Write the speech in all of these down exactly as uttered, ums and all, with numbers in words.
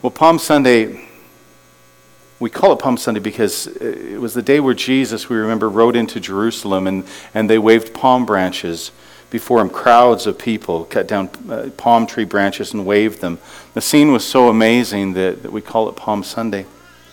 Well, Palm Sunday, we call it Palm Sunday because it was the day where Jesus, we remember, rode into Jerusalem, and, and they waved palm branches before him. Crowds of people cut down uh, palm tree branches and waved them. The scene was so amazing that, that we call it Palm Sunday.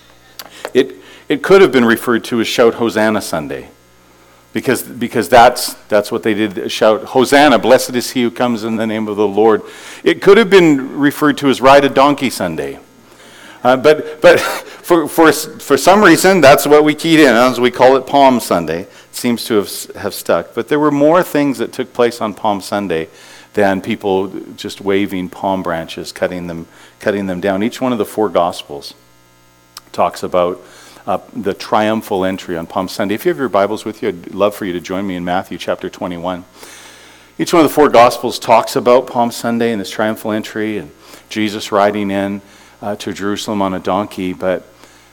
It it could have been referred to as Shout Hosanna Sunday, because because that's that's what they did. Shout Hosanna, blessed is he who comes in the name of the Lord. It could have been referred to as Ride a Donkey Sunday. Uh, but but for, for for some reason, that's what we keyed in, as we call it Palm Sunday. It seems to have have stuck. But there were more things that took place on Palm Sunday than people just waving palm branches, cutting them cutting them down. Each one of the four Gospels talks about uh, the triumphal entry on Palm Sunday. If you have your Bibles with you, I'd love for you to join me in Matthew chapter twenty-one. Each one of the four Gospels talks about Palm Sunday and this triumphal entry and Jesus riding in Uh, to Jerusalem on a donkey, but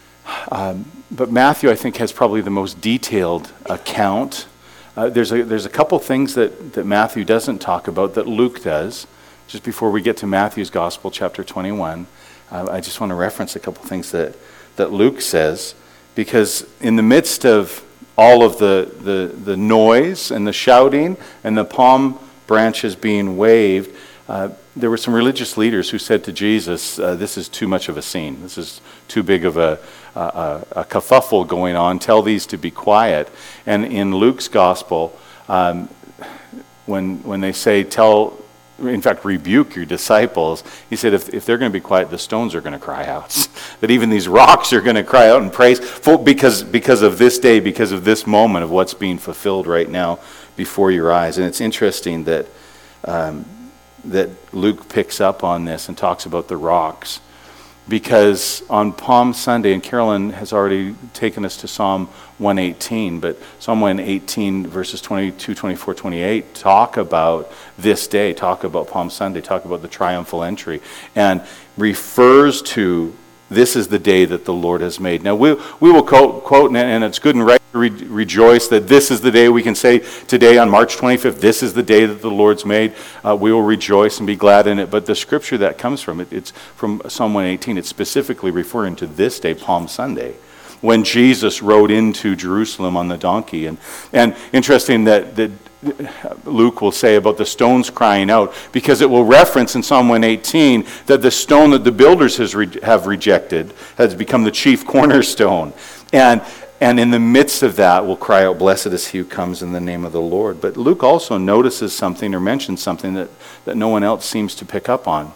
um, but Matthew, I think, has probably the most detailed account. Uh, there's a there's a couple things that, that Matthew doesn't talk about that Luke does. Just before we get to Matthew's Gospel, chapter twenty-one, uh, I just want to reference a couple things that, that Luke says, because in the midst of all of the, the, the noise and the shouting and the palm branches being waved, Uh, there were some religious leaders who said to Jesus, uh, this is too much of a scene. This is too big of a, a, a kerfuffle going on. Tell these to be quiet. And in Luke's gospel, um, when when they say, tell, in fact, rebuke your disciples, he said, if, if they're going to be quiet, the stones are going to cry out. That even these rocks are going to cry out and praise for, because, because of this day, because of this moment of what's being fulfilled right now before your eyes. And it's interesting that Um, that Luke picks up on this and talks about the rocks, because on Palm Sunday, and Carolyn has already taken us to Psalm one eighteen, but Psalm one eighteen verses twenty-two, twenty-four, twenty-eight talk about this day, talk about Palm Sunday, talk about the triumphal entry, and refers to this is the day that the Lord has made. Now we we will quote, quote and it's good and right to re- rejoice that this is the day. We can say today on March twenty-fifth, this is the day that the Lord's made. Uh, we will rejoice and be glad in it. But the scripture that comes from it, it's from Psalm one eighteen. It's specifically referring to this day, Palm Sunday, when Jesus rode into Jerusalem on the donkey. And and interesting that that Luke will say about the stones crying out, because it will reference in Psalm one eighteen that the stone that the builders has re- have rejected has become the chief cornerstone. And and in the midst of that will cry out, blessed is he who comes in the name of the Lord. But Luke also notices something or mentions something that, that no one else seems to pick up on.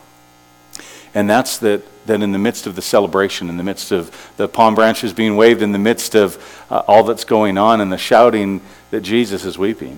And that's that, that in the midst of the celebration, in the midst of the palm branches being waved, in the midst of uh, all that's going on and the shouting, that Jesus is weeping.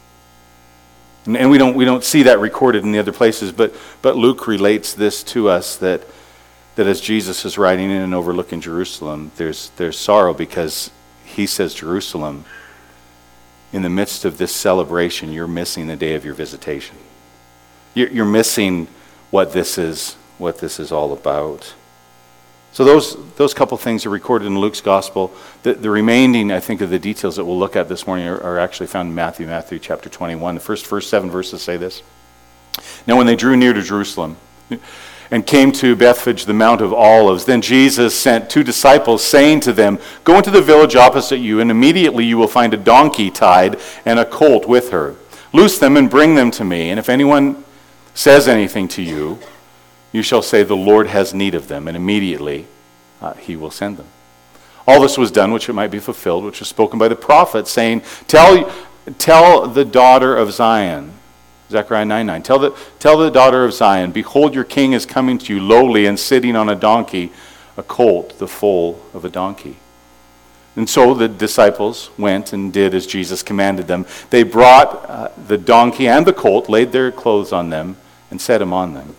And we don't we don't see that recorded in the other places, but but Luke relates this to us, that that as Jesus is riding in and overlooking Jerusalem, there's there's sorrow, because he says, Jerusalem, in the midst of this celebration, you're missing the day of your visitation. You're, you're missing what this is what this is all about. So those those couple things are recorded in Luke's gospel. The, the remaining, I think, of the details that we'll look at this morning are, are actually found in Matthew, Matthew chapter twenty-one. The first, first seven verses say this. Now when they drew near to Jerusalem and came to Bethphage, the Mount of Olives, then Jesus sent two disciples, saying to them, go into the village opposite you, and immediately you will find a donkey tied and a colt with her. Loose them and bring them to me. And if anyone says anything to you, you shall say, the Lord has need of them, and immediately uh, he will send them. All this was done, which it might be fulfilled, which was spoken by the prophet, saying, Tell, tell the daughter of Zion, Zechariah nine nine, tell the, tell the daughter of Zion, behold, your king is coming to you lowly and sitting on a donkey, a colt, the foal of a donkey. And so the disciples went and did as Jesus commanded them. They brought uh, the donkey and the colt, laid their clothes on them, and set him on them.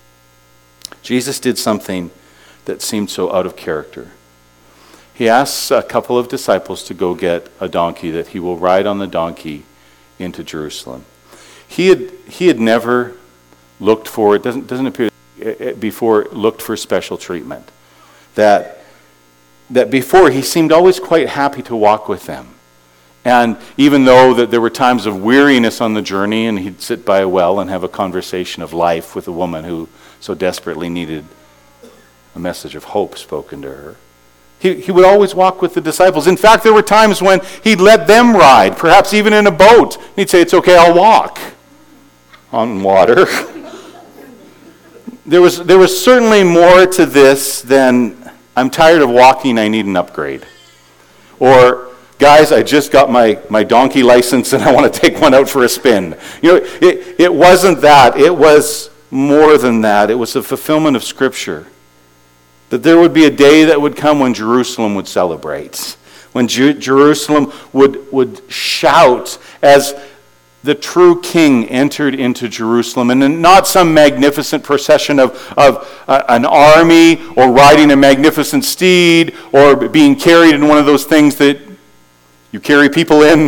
Jesus did something that seemed so out of character. He asks a couple of disciples to go get a donkey, that he will ride on the donkey into Jerusalem. He had he had never looked for, it doesn't doesn't appear before, looked for special treatment. That that before he seemed always quite happy to walk with them. And even though that there were times of weariness on the journey, and he'd sit by a well and have a conversation of life with a woman who so desperately needed a message of hope spoken to her. He, he would always walk with the disciples. In fact, there were times when he'd let them ride, perhaps even in a boat. He'd say, it's okay, I'll walk on water. There was, there was certainly more to this than, I'm tired of walking, I need an upgrade. Or, guys, I just got my, my donkey license and I want to take one out for a spin. You know, it, it wasn't that. It was more than that. It was a fulfillment of Scripture. That there would be a day that would come when Jerusalem would celebrate. When Ju- Jerusalem would, would shout as the true king entered into Jerusalem, and not some magnificent procession of, of uh, an army or riding a magnificent steed or being carried in one of those things that you carry people in.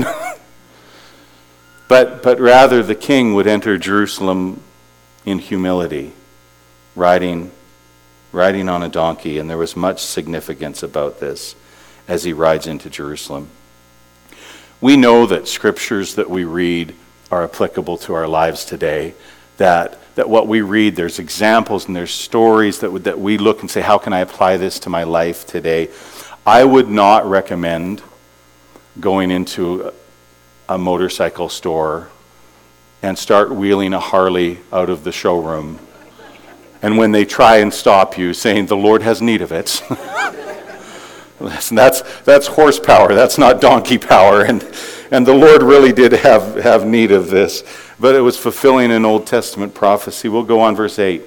but, but rather the king would enter Jerusalem in humility, riding, riding on a donkey, and there was much significance about this as he rides into Jerusalem. We know that scriptures that we read are applicable to our lives today, that that what we read, there's examples and there's stories that, would, that we look and say, how can I apply this to my life today? I would not recommend going into a motorcycle store and start wheeling a Harley out of the showroom, and when they try and stop you, saying, the Lord has need of it. That's, that's horsepower, that's not donkey power, and And the Lord really did have, have need of this. But it was fulfilling an Old Testament prophecy. We'll go on, verse eight.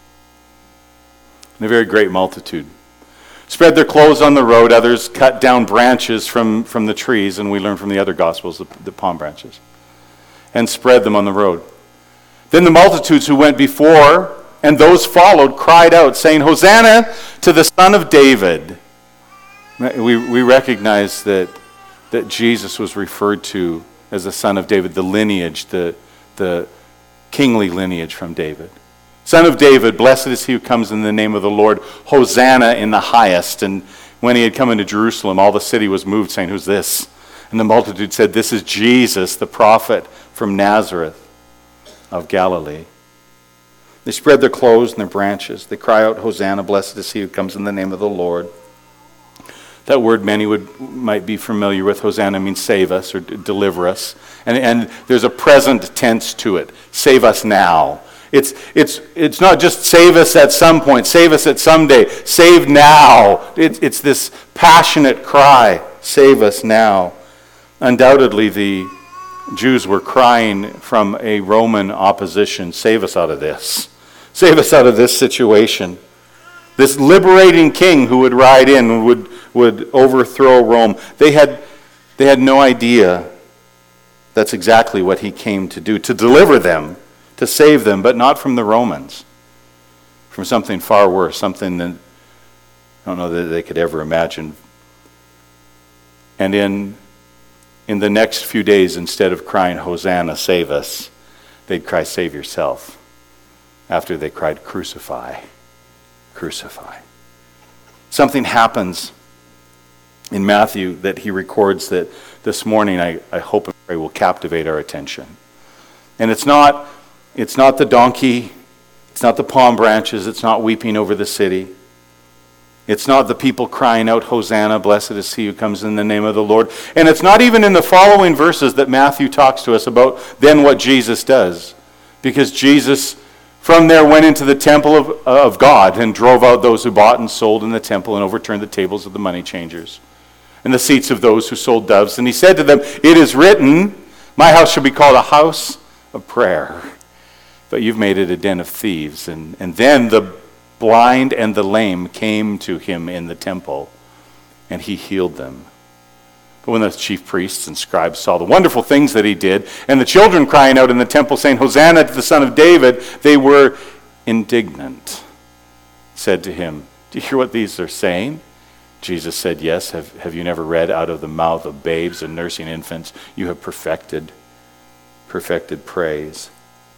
And a very great multitude spread their clothes on the road. Others cut down branches from, from the trees, and we learn from the other Gospels, the, the palm branches, and spread them on the road. Then the multitudes who went before and those followed cried out, saying, Hosanna to the Son of David. We, we recognize that that Jesus was referred to as the son of David, the lineage, the, the kingly lineage from David. Son of David, blessed is he who comes in the name of the Lord, Hosanna in the highest. And when he had come into Jerusalem, all the city was moved, saying, who's this? And the multitude said, this is Jesus, the prophet from Nazareth of Galilee. They spread their clothes and their branches. They cry out, Hosanna, blessed is he who comes in the name of the Lord. That word many would might be familiar with. Hosanna means save us or d- deliver us. And, and there's a present tense to it. Save us now. It's, it's, it's not just save us at some point, save us at some day. Save now. It, it's this passionate cry, save us now. Undoubtedly, the Jews were crying from a Roman opposition, save us out of this. Save us out of this situation. This liberating king who would ride in would would overthrow Rome. They had, they had no idea that's exactly what he came to do, to deliver them, to save them, but not from the Romans, from something far worse, something that I don't know that they could ever imagine. And in, in the next few days, instead of crying, Hosanna, save us, they'd cry, save yourself, after they cried, crucify, crucify. Something happens in Matthew that he records that this morning I, I hope and pray will captivate our attention. And it's not it's not the donkey, it's not the palm branches, it's not weeping over the city. It's not the people crying out, Hosanna, blessed is he who comes in the name of the Lord. And it's not even in the following verses that Matthew talks to us about then what Jesus does. Because Jesus from there went into the temple of, of God and drove out those who bought and sold in the temple and overturned the tables of the money changers and the seats of those who sold doves. And he said to them, it is written, my house shall be called a house of prayer, but you've made it a den of thieves. And, and then the blind and the lame came to him in the temple, and he healed them. But when the chief priests and scribes saw the wonderful things that he did, and the children crying out in the temple saying, Hosanna to the Son of David, they were indignant, said to him, do you hear what these are saying? Jesus said, yes, have, have you never read, out of the mouth of babes and nursing infants, you have perfected, perfected praise.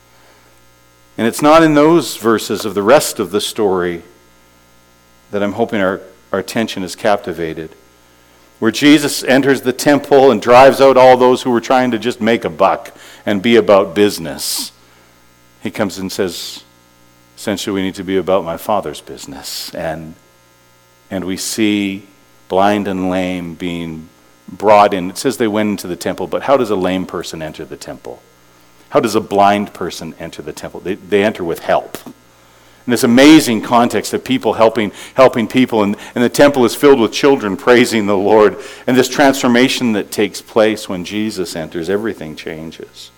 And it's not in those verses of the rest of the story that I'm hoping our, our attention is captivated, where Jesus enters the temple and drives out all those who were trying to just make a buck and be about business. He comes and says, Essentially, we need to be about my Father's business. And, and we see blind and lame being brought in. It says they went into the temple, but how does a lame person enter the temple? How does a blind person enter the temple? They, they enter with help. And this amazing context of people helping helping people, and, and the temple is filled with children praising the Lord. And this transformation that takes place when Jesus enters, everything changes.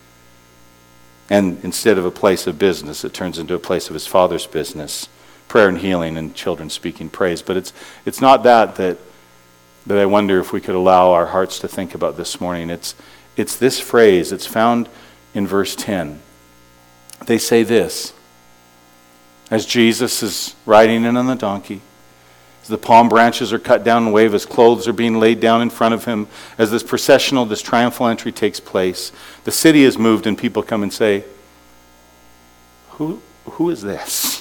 And instead of a place of business, it turns into a place of his Father's business. Prayer and healing and children speaking praise. But it's it's not that that that I wonder if we could allow our hearts to think about this morning. It's it's this phrase. It's found in verse ten. They say this, as Jesus is riding in on the donkey, as the palm branches are cut down and wave, as clothes are being laid down in front of him, as this processional, this triumphal entry takes place, the city is moved and people come and say, Who who is this?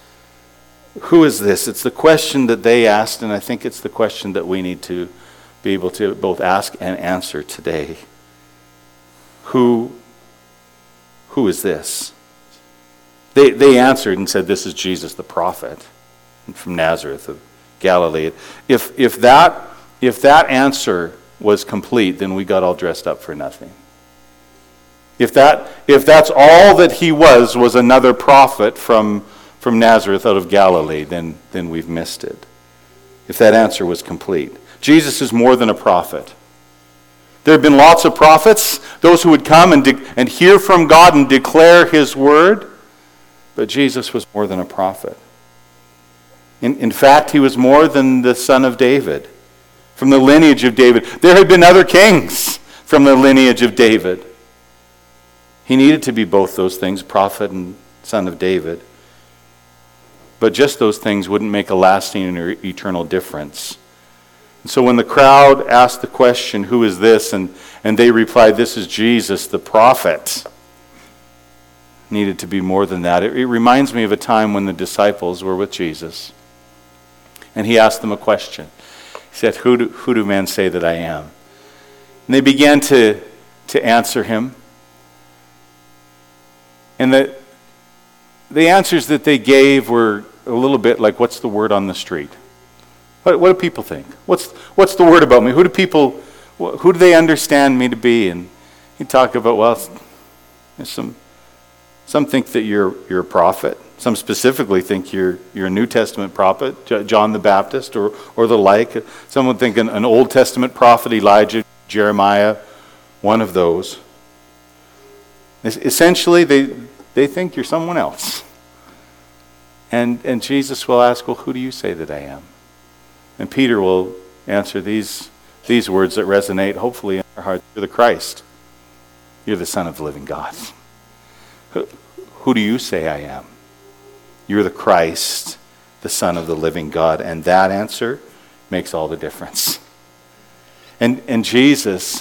Who is this? It's the question that they asked, and I think it's the question that we need to be able to both ask and answer today. Who, who is this? They, they answered and said, this is Jesus the prophet from Nazareth of Galilee. If, if, that, if that answer was complete, then we got all dressed up for nothing. If, that, if that's all that he was, was another prophet from from Nazareth out of Galilee, then, then we've missed it. If that answer was complete. Jesus is more than a prophet. There have been lots of prophets, those who would come and, de- and hear from God and declare his word, but Jesus was more than a prophet. In, in fact, he was more than the son of David, from the lineage of David. There had been other kings from the lineage of David. He needed to be both those things, prophet and son of David. But just those things wouldn't make a lasting or eternal difference. And so when the crowd asked the question, who is this? And, and they replied, this is Jesus, the prophet. Needed to be more than that. It, it reminds me of a time when the disciples were with Jesus. And he asked them a question. He said, who do, who do men say that I am? And they began to, to answer him. And the The answers that they gave were a little bit like, what's the word on the street? What, what do people think? What's what's the word about me? Who do people, who do they understand me to be? And you talk about, well, there's some some think that you're you're a prophet. Some specifically think you're you're a New Testament prophet, John the Baptist, or or the like. Some would think an, an Old Testament prophet, Elijah, Jeremiah, one of those. Essentially, they They think you're someone else. And and Jesus will ask, well, who do you say that I am? And Peter will answer these, these words that resonate, hopefully, in our hearts. You're the Christ. You're the Son of the living God. Who, who do you say I am? You're the Christ, the Son of the living God. And that answer makes all the difference. And and Jesus,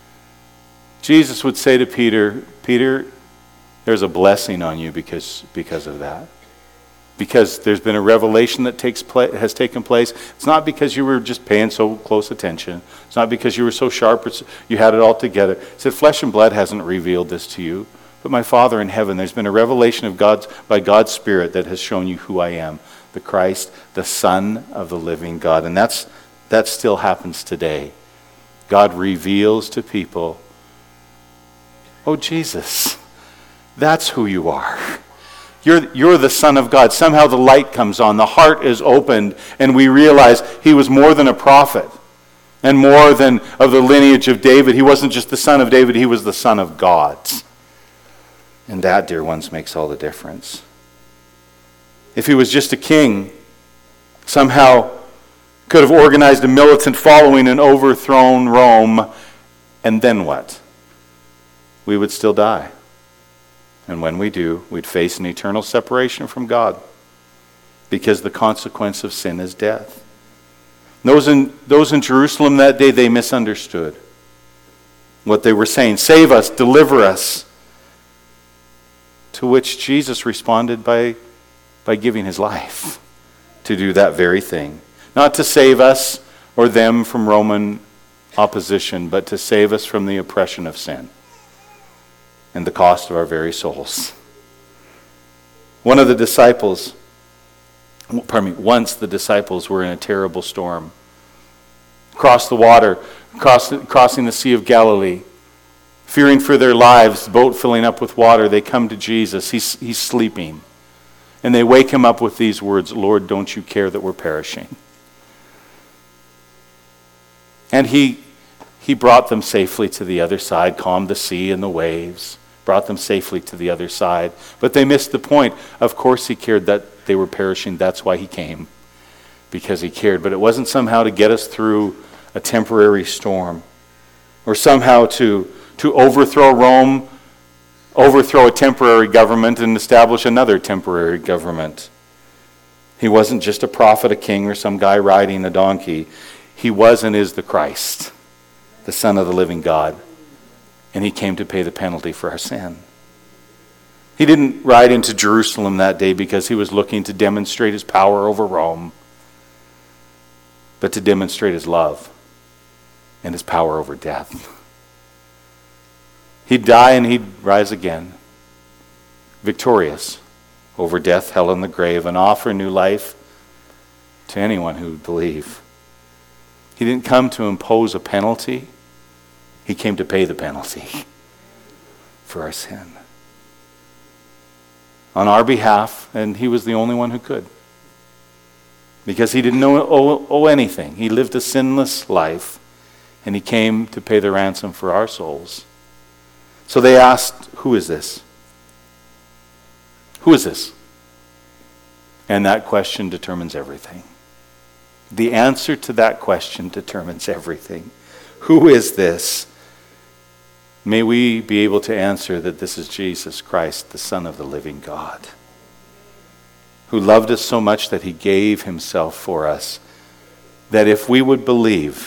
Jesus would say to Peter, Peter, there's a blessing on you because, because of that. Because there's been a revelation that takes pla- has taken place. It's not because you were just paying so close attention. It's not because you were so sharp, it's, you had it all together. It said, flesh and blood hasn't revealed this to you, but my Father in heaven. There's been a revelation of God's by God's Spirit that has shown you who I am, the Christ, the Son of the living God. And that's that still happens today. God reveals to people, oh, Jesus, that's who you are. You're, you're the Son of God. Somehow the light comes on, the heart is opened, and we realize he was more than a prophet and more than of the lineage of David. He wasn't just the son of David, he was the Son of God. And that, dear ones, makes all the difference. If he was just a king, somehow could have organized a militant following and overthrown Rome, and then what? We would still die. And when we do, we'd face an eternal separation from God, because the consequence of sin is death. Those in, those in Jerusalem that day, they misunderstood what they were saying. Save us, deliver us. To which Jesus responded by, by giving his life to do that very thing. Not to save us or them from Roman opposition, but to save us from the oppression of sin and the cost of our very souls. One of the disciples, pardon me, once the disciples were in a terrible storm. Across the water, cross, crossing the Sea of Galilee, fearing for their lives, the boat filling up with water, they come to Jesus. He's, he's sleeping. And they wake him up with these words, Lord, don't you care that we're perishing? And he, he brought them safely to the other side, calmed the sea and the waves, brought them safely to the other side. But they missed the point. Of course he cared that they were perishing. That's why he came, because he cared. But it wasn't somehow to get us through a temporary storm, or somehow to, to overthrow Rome, overthrow a temporary government and establish another temporary government. He wasn't just a prophet, a king, or some guy riding a donkey. He was and is the Christ, the Son of the living God. And he came to pay the penalty for our sin. He didn't ride into Jerusalem that day because he was looking to demonstrate his power over Rome, but to demonstrate his love and his power over death. He'd die and he'd rise again, victorious over death, hell, and the grave, and offer new life to anyone who would believe. He didn't come to impose a penalty. He came to pay the penalty for our sin on our behalf, and he was the only one who could, because he didn't owe, owe, owe anything. He lived a sinless life, and he came to pay the ransom for our souls. So they asked, who is this? Who is this? And that question determines everything. The answer to that question determines everything. Who is this? May we be able to answer that this is Jesus Christ, the Son of the living God, who loved us so much that he gave himself for us, that if we would believe,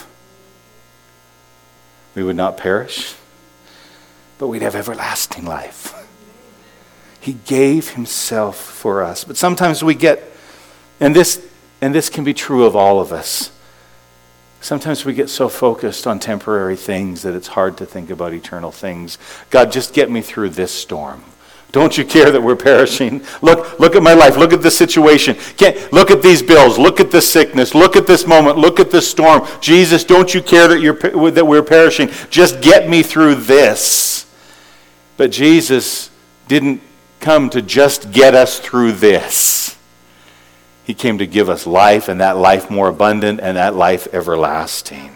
we would not perish, but we'd have everlasting life. He gave himself for us. But sometimes we get, and this and this can be true of all of us, sometimes we get so focused on temporary things that it's hard to think about eternal things. God, just get me through this storm. Don't you care that we're perishing? Look, look at my life. Look at the situation. Can't, look at these bills. Look at this sickness. Look at this moment. Look at this storm. Jesus, don't you care that you're that we're perishing? Just get me through this. But Jesus didn't come to just get us through this. He came to give us life, and that life more abundant, and that life everlasting.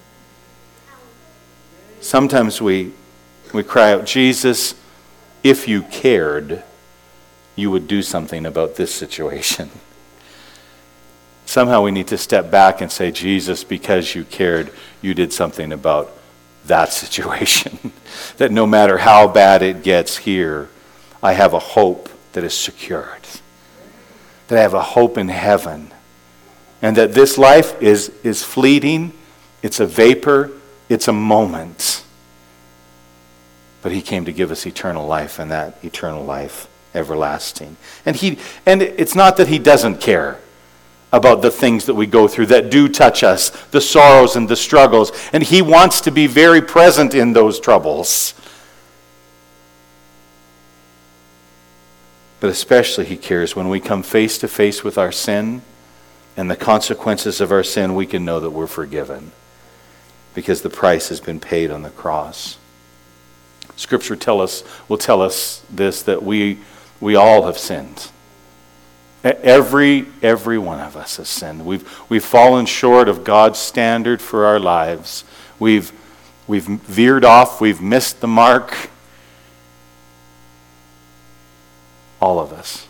Sometimes we we cry out, Jesus, if you cared, you would do something about this situation. Somehow we need to step back and say, Jesus, because you cared, you did something about that situation. That no matter how bad it gets here, I have a hope that is secured. That I have a hope in heaven. And that this life is, is fleeting, it's a vapor, it's a moment. But he came to give us eternal life, and that eternal life everlasting. And he and it's not that he doesn't care about the things that we go through that do touch us, the sorrows and the struggles. And he wants to be very present in those troubles. But especially he cares when we come face to face with our sin and the consequences of our sin, we can know that we're forgiven because the price has been paid on the cross. Scripture tell us will tell us this, that we we all have sinned. Every every one of us has sinned. We've we've fallen short of God's standard for our lives. We've we've veered off, we've missed the mark. All of us.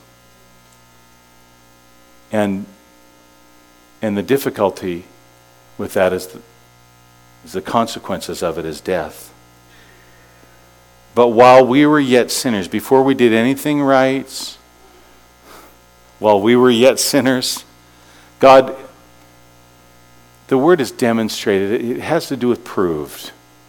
And and the difficulty with that is the, is the consequences of it is death. But while we were yet sinners, before we did anything right, while we were yet sinners, God, the word is demonstrated. It has to do with proved.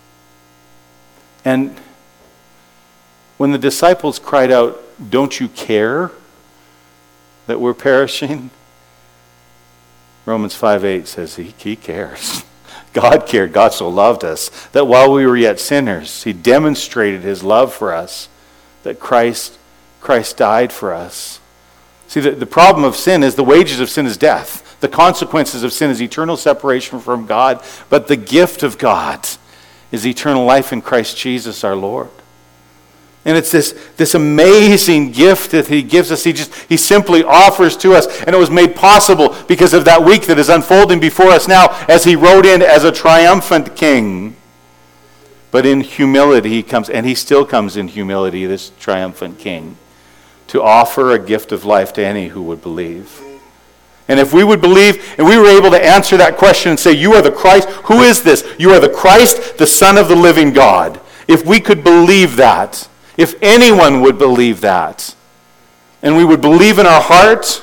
And when the disciples cried out, "Don't you care that we're perishing?" Romans five eight says he, he cares. God cared. God so loved us that while we were yet sinners, he demonstrated his love for us, that Christ, Christ died for us. See, the, the problem of sin is the wages of sin is death. The consequences of sin is eternal separation from God. But the gift of God is eternal life in Christ Jesus our Lord. And it's this, this amazing gift that he gives us. He just he simply offers to us. And it was made possible because of that week that is unfolding before us now as he rode in as a triumphant king. But in humility he comes, and he still comes in humility, this triumphant king, to offer a gift of life to any who would believe. And if we would believe, and we were able to answer that question and say, you are the Christ, who is this? You are the Christ, the Son of the living God. If we could believe that, if anyone would believe that, and we would believe in our heart,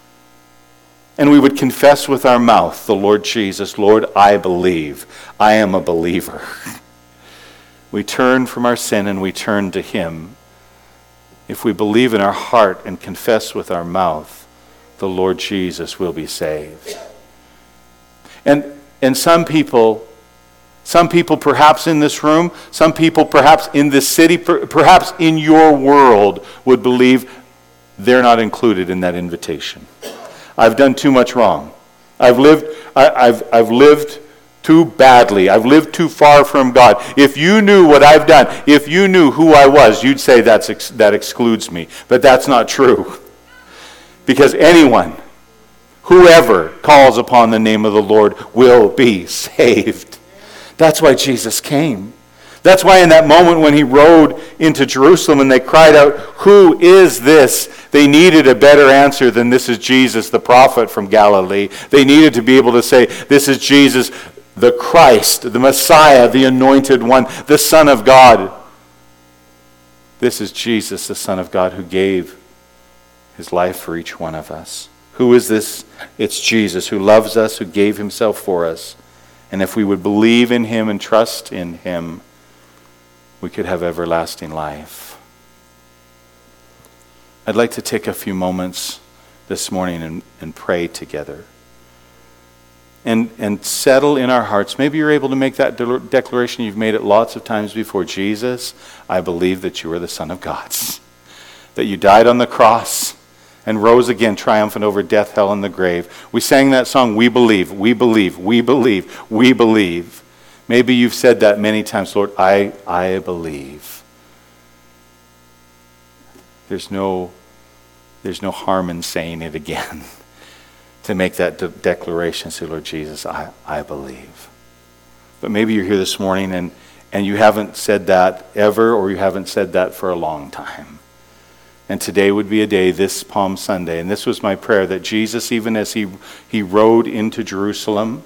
and we would confess with our mouth the Lord Jesus, Lord, I believe. I am a believer. We turn from our sin and we turn to him. If we believe in our heart and confess with our mouth, the Lord Jesus will be saved. And, and some people... Some people perhaps in this room, some people perhaps in this city, per, perhaps in your world would believe they're not included in that invitation. I've done too much wrong. I've lived, I, I've, I've lived too badly. I've lived too far from God. If you knew what I've done, if you knew who I was, you'd say that's ex, that excludes me. But that's not true. Because anyone, whoever calls upon the name of the Lord will be saved. That's why Jesus came. That's why in that moment when he rode into Jerusalem and they cried out, who is this? They needed a better answer than this is Jesus, the prophet from Galilee. They needed to be able to say, this is Jesus, the Christ, the Messiah, the anointed one, the Son of God. This is Jesus, the Son of God, who gave his life for each one of us. Who is this? It's Jesus, who loves us, who gave himself for us. And if we would believe in him and trust in him, we could have everlasting life. I'd like to take a few moments this morning and, and pray together. And, and settle in our hearts. Maybe you're able to make that de- declaration. You've made it lots of times before. Jesus, I believe that you are the Son of God. That you died on the cross and rose again triumphant over death, hell, and the grave. We sang that song, We Believe, We Believe, We Believe, We Believe. Maybe you've said that many times, Lord, I, I believe. There's no, there's no harm in saying it again. To make that de- declaration, say, Lord Jesus, I, I believe. But maybe you're here this morning and, and you haven't said that ever, or you haven't said that for a long time. And today would be a day, this Palm Sunday, and this was my prayer, that Jesus, even as he he rode into Jerusalem,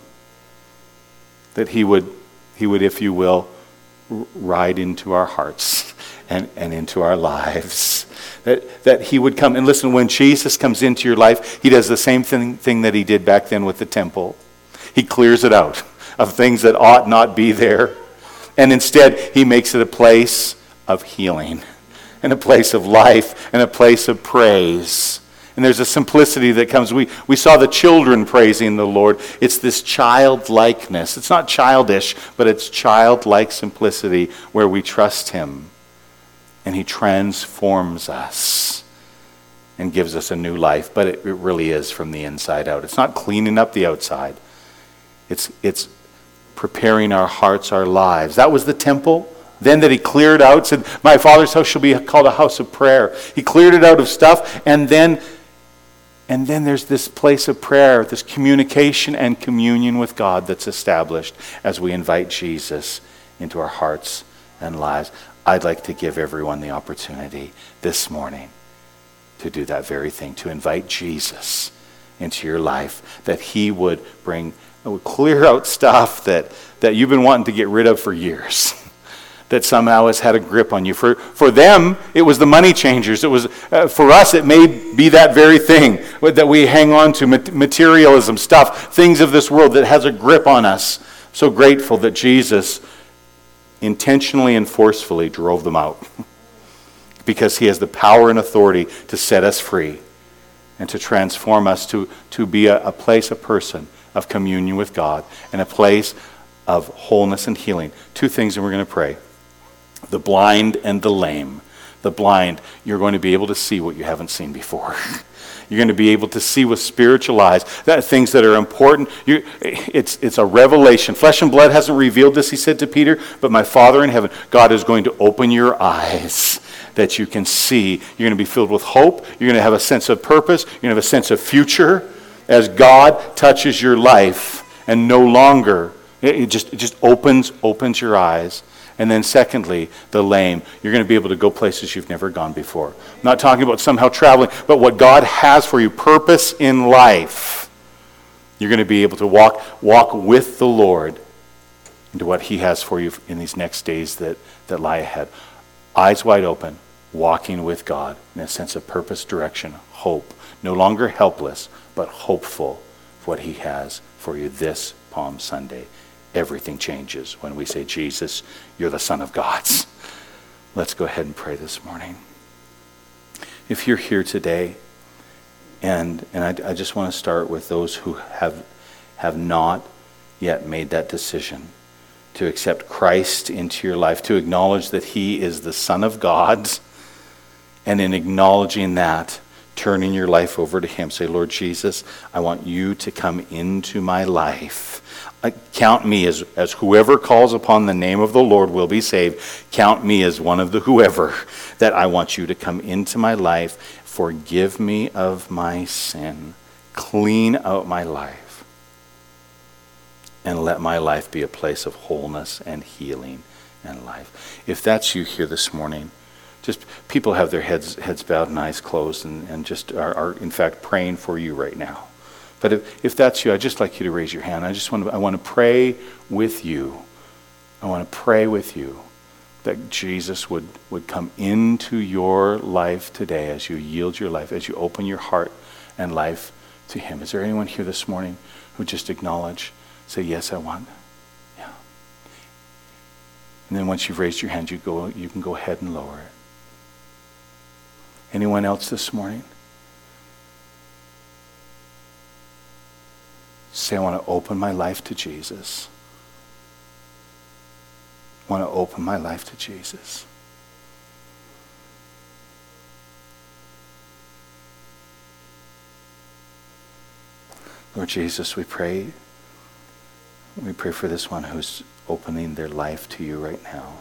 that he would, he would, if you will, ride into our hearts and, and into our lives. That, that he would come, and listen, when Jesus comes into your life, he does the same thing, thing that he did back then with the temple. He clears it out of things that ought not be there. And instead, he makes it a place of healing, and a place of life, and a place of praise. And there's a simplicity that comes. We, we saw the children praising the Lord. It's this childlikeness. It's not childish, but it's childlike simplicity where we trust him. And he transforms us and gives us a new life. But it, it really is from the inside out. It's not cleaning up the outside. It's, it's preparing our hearts, our lives. That was the temple. Then that he cleared out, said, my Father's house shall be called a house of prayer. He cleared it out of stuff, and then, and then there's this place of prayer, this communication and communion with God that's established as we invite Jesus into our hearts and lives. I'd like to give everyone the opportunity this morning to do that very thing, to invite Jesus into your life, that he would bring, would clear out stuff that, that you've been wanting to get rid of for years. That somehow has had a grip on you. For for them, it was the money changers. It was uh, for us, it may be that very thing that we hang on to, materialism, stuff, things of this world that has a grip on us. So grateful that Jesus intentionally and forcefully drove them out. Because he has the power and authority to set us free and to transform us to, to be a, a place, a person of communion with God, and a place of wholeness and healing. Two things, and we're going to pray. The blind and the lame. The blind, you're going to be able to see what you haven't seen before. You're going to be able to see with spiritual eyes that things that are important. You, it's, it's a revelation. Flesh and blood hasn't revealed this, he said to Peter, but my Father in heaven, God is going to open your eyes that you can see. You're going to be filled with hope. You're going to have a sense of purpose. You're going to have a sense of future as God touches your life and no longer, it just, it just opens, opens your eyes. And then secondly, the lame. You're going to be able to go places you've never gone before. I'm not talking about somehow traveling, but what God has for you, purpose in life. You're going to be able to walk, walk with the Lord into what he has for you in these next days that, that lie ahead. Eyes wide open, walking with God in a sense of purpose, direction, hope. No longer helpless, but hopeful for what he has for you this Palm Sunday. Everything changes when we say, Jesus, you're the Son of God. Let's go ahead and pray this morning. If you're here today, and and I, I just want to start with those who have have not yet made that decision to accept Christ into your life, to acknowledge that he is the Son of God, and in acknowledging that, turning your life over to him. Say, Lord Jesus, I want you to come into my life. Uh, count me as, as whoever calls upon the name of the Lord will be saved. Count me as one of the whoever that I want you to come into my life. Forgive me of my sin. Clean out my life. And let my life be a place of wholeness and healing and life. If that's you here this morning, just people have their heads heads bowed and eyes closed and, and just are, are in fact praying for you right now. But if, if that's you, I'd just like you to raise your hand. I just want to I want to pray with you. I want to pray with you that Jesus would, would come into your life today as you yield your life, as you open your heart and life to him. Is there anyone here this morning who just acknowledge, say, yes, I want? Yeah. And then once you've raised your hand, you go you can go ahead and lower it. Anyone else this morning? Say, I want to open my life to Jesus. I want to open my life to Jesus. Lord Jesus, we pray. We pray for this one who's opening their life to you right now.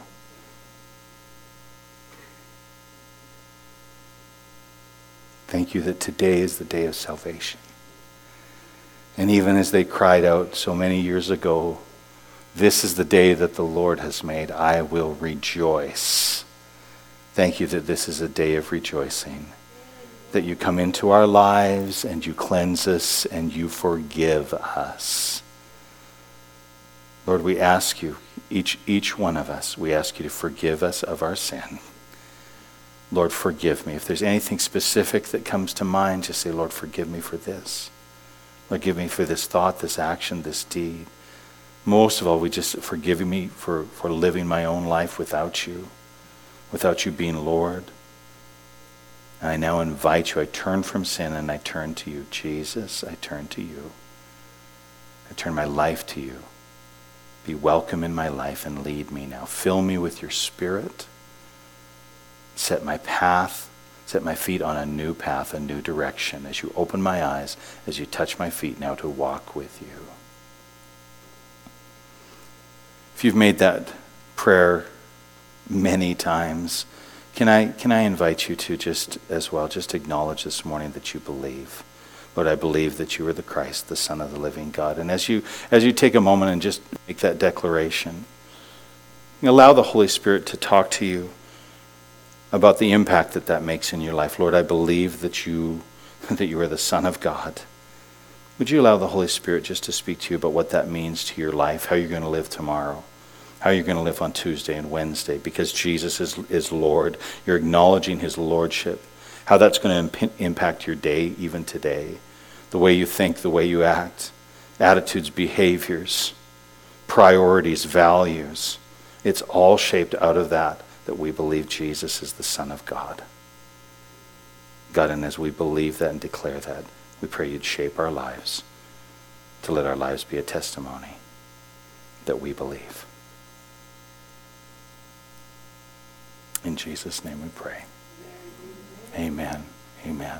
Thank you that today is the day of salvation. And even as they cried out so many years ago, this is the day that the Lord has made, I will rejoice. Thank you that this is a day of rejoicing. That you come into our lives and you cleanse us and you forgive us. Lord, we ask you, each, each one of us, we ask you to forgive us of our sin. Lord, forgive me. If there's anything specific that comes to mind, just say, Lord, forgive me for this. Lord, forgive me for this thought, this action, this deed. Most of all, we just forgive me for, for living my own life without you, without you being Lord. And I now invite you, I turn from sin and I turn to you. Jesus, I turn to you. I turn my life to you. Be welcome in my life and lead me now. Fill me with your Spirit. Set my path, set my feet on a new path, a new direction as you open my eyes, as you touch my feet now to walk with you. If you've made that prayer many times, can I can I invite you to just as well, just acknowledge this morning that you believe. Lord, I believe that you are the Christ, the Son of the living God. And as you as you take a moment and just make that declaration, allow the Holy Spirit to talk to you about the impact that that makes in your life. Lord, I believe that you that you are the Son of God. Would you allow the Holy Spirit just to speak to you about what that means to your life, how you're going to live tomorrow, how you're going to live on Tuesday and Wednesday, because Jesus is, is Lord. You're acknowledging his lordship, how that's going to imp- impact your day even today, the way you think, the way you act, attitudes, behaviors, priorities, values. It's all shaped out of that, that we believe Jesus is the Son of God. God, and as we believe that and declare that, we pray you'd shape our lives to let our lives be a testimony that we believe. In Jesus' name we pray. Amen. Amen.